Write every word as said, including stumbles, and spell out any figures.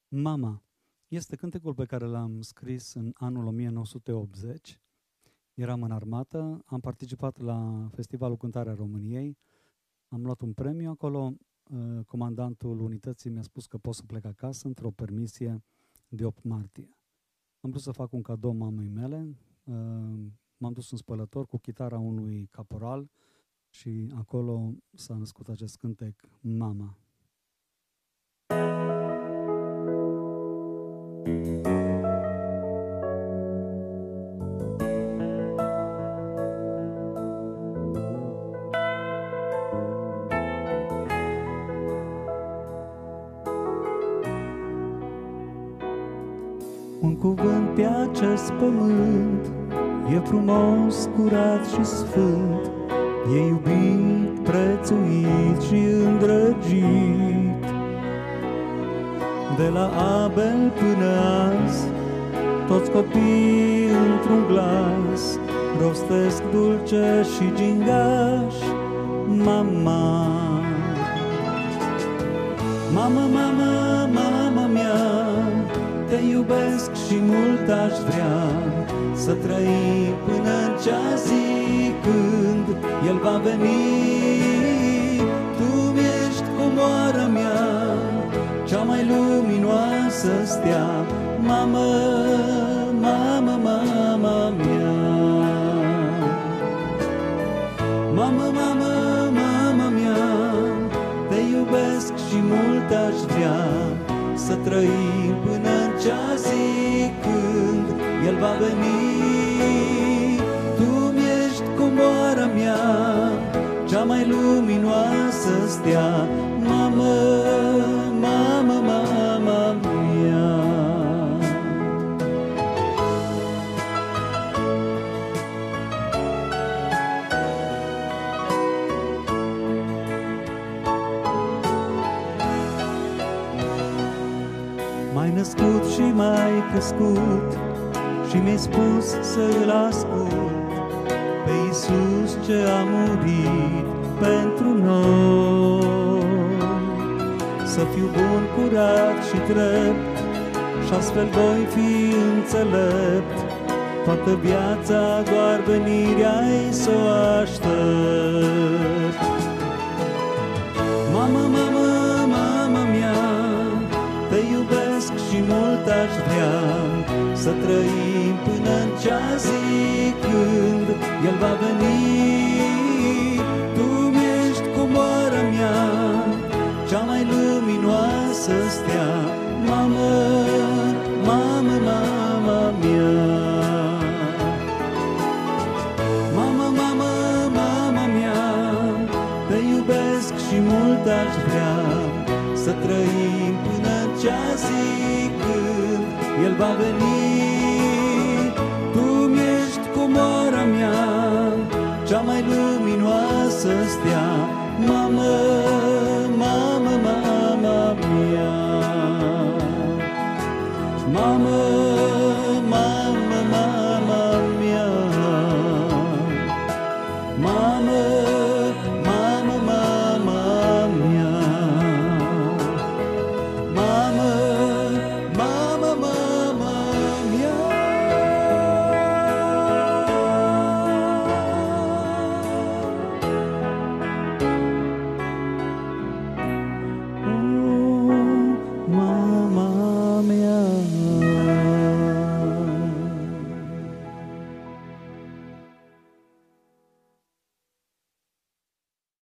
Mama este cântecul pe care l-am scris în anul o mie nouă sute optzeci. Eram în armată, am participat la Festivalul Cântarea României, am luat un premiu acolo, comandantul unității mi-a spus că pot să plec acasă într-o permisie de opt martie. Am vrut să fac un cadou mamei mele, m-am dus în spălător cu chitara unui caporal și acolo s-a născut acest cântec, Mama. Un cuvânt pe acest pământ e frumos, curat și sfânt, e iubit, prețuit și îndrăgit. De la Abel până azi, toți copiii într-un glas rostesc dulce și gingaș, mama. Mama, mama, mama mea, te iubesc și mult aș vrea să trăim până în cea zi când El va veni. Tu mi-ești comoara mea, cea mai luminoasă stea, mamă, mamă, mama mea. Mamă, mamă, mama mea, te iubesc și mult aș vrea să trăim până în cea zi când El va veni. Tu mi-ești comoara mea, cea mai luminoasă stea, mamă, mamă, mama mea. M-ai născut și m-ai crescut și mi-ai spus să-L ascult pe Iisus ce a murit pentru noi. Să fiu bun, curat și drept și astfel voi fi înțelept, toată viața doar venirea-i să o aștept. Mamă, mamă, mama mea, te iubesc și mult aș vrea să trăim până în cea zi când El va veni. Tu mi-ești comoara mea, cea mai luminoasă stea, mamă, mamă, mama mea. Mamă, mamă, mama mea, te iubesc și mult aș vrea să trăim până în cea zi când El va veni. Tu mi-ești comoara mea, cea mai luminoasă stea, mamă, mamă, mama mea. Mamă, mamă, mama mea. Mamă, mamă, mama mea. Mamă,